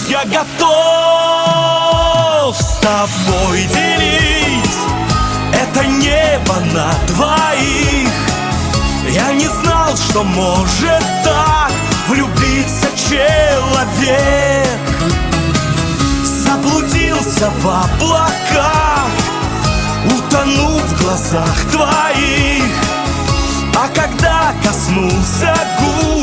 Я готов с тобой делить это небо на двоих. Я не знал, что может так влюбиться человек. Заблудился в облаках, утонув в глазах твоих. А когда коснулся губ,